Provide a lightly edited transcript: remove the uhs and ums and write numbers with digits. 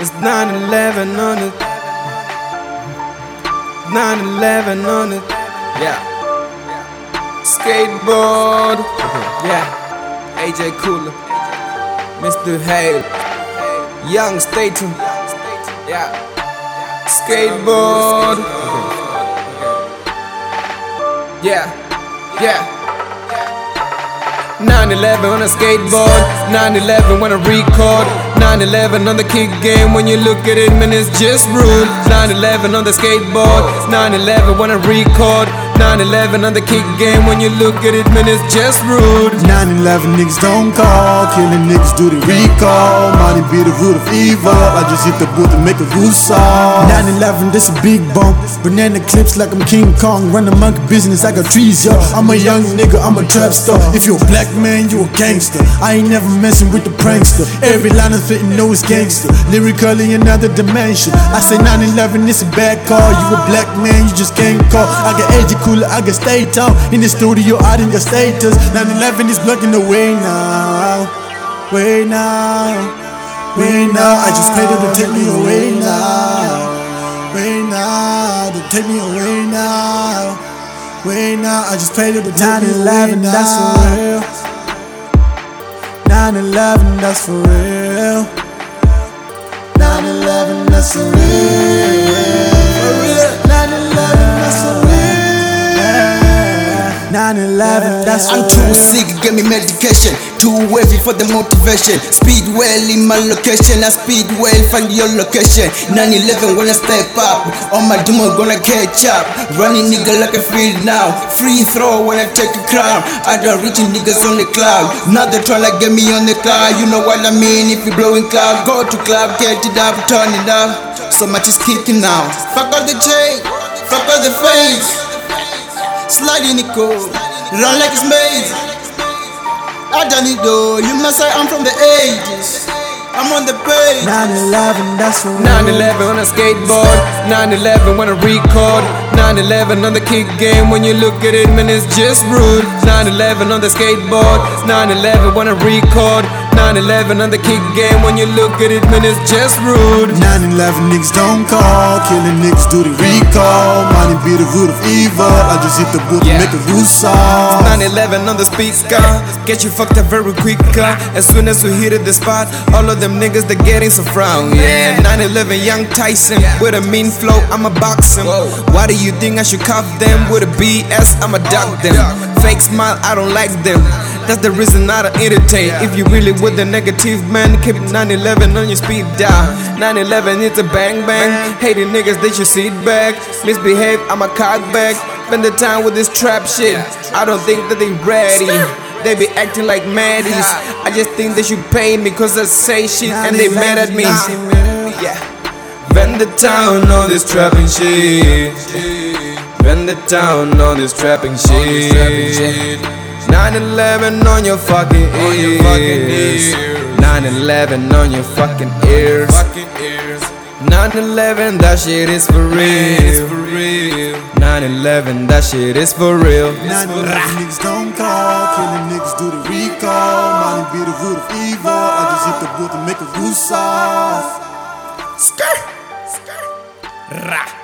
It's 9/11 on it. 9/11 on it. Yeah. Skateboard. Yeah. AJ Cooler. Mr. Hale. Young Staten. Yeah. Skateboard. Yeah. Yeah. 9/11 on a skateboard, 9/11 when I record, 9/11 on the kick game. When you look at it, man, it's just rude. 9/11 on the skateboard, 9/11 when I record, 9/11 on the kick game. When you look at it, man, it's just rude. 9/11 niggas don't call, killing niggas do the recall. Money be the root of evil, I just hit the booth to make a good song. 9/11, this a big bump, banana clips like I'm King Kong. Run the monkey business, I got trees, yo. I'm a young nigga, I'm a trap star. If you a black man, you a gangster. I ain't never messing with the prankster. Every line I'm fitting, know it's gangster. Lyrically another dimension. I say 9/11, it's a bad call. You a black man, you just can't call. I got AJ Cooler, I got Stay Town. In the studio, I didn't got status. 9/11 is blocking the way now. Way now. Way now. I just paid her to take me away now. Way now. To take me away now. Way now. I just paid her to take me away now. 9/11, that's for real. 9/11, that's for real. 9/11, that's for real. 9/11, that's for real. 9/11, that's for real. I'm too sick, get me medication. Too heavy for the motivation. Speed well in my location. I speed well, find your location. 9/11 when I step up, all my demons gonna catch up. Running nigga like a field now. Free throw when I take a crown. I don't reach niggas on the cloud. Now they tryna get me on the cloud. You know what I mean? If you blowing cloud, go to club, get it up, turn it up. So much is kicking now. Fuck all the chain, fuck all the face. Slide in the cold, run like it's maze. I done it though, you must say I'm from the 80s. I'm on the page. 9/11, that's for real. 9/11 on a skateboard, 9/11 when I record, 9/11 on the kick game. When you look at it, man, it's just rude. 9/11 on the skateboard, 9/11 when I record, 9/11 on the kick game. When you look at it, man, it's just rude. 9/11 niggas don't call, killing niggas do the recall. Money be the root of evil, I just hit the booth to make a good song. 9/11 on the speaker, get you fucked up very quick. As soon as we hit the spot, all of them niggas they getting so frown. Yeah, 9/11 young Tyson with a mean flow, I'ma box him. Why do you think I should cuff them with a BS? I'ma duck them. Fake smile, I don't like them. That's the reason I don't entertain. If you really with the negative man, keep 9/11 on your speed dial. 9/11 it's a bang bang. Hating niggas they should sit back. Misbehave, I'm a cockback. Spend the time with this trap shit. I don't think that they ready. They be acting like maddies. I just think they should pay me cause I say shit and they mad at me. Yeah. Bend the town on this trapping shit. Bend the town on this trapping shit. 9/11 on your fucking ears. 9/11 on your fucking ears. 9/11, that shit is for real. 9/11, that shit is for real. 9/11 niggas don't call, killing niggas do the recall. Money be the root of evil, I just hit the booth to make a good song. Skirt.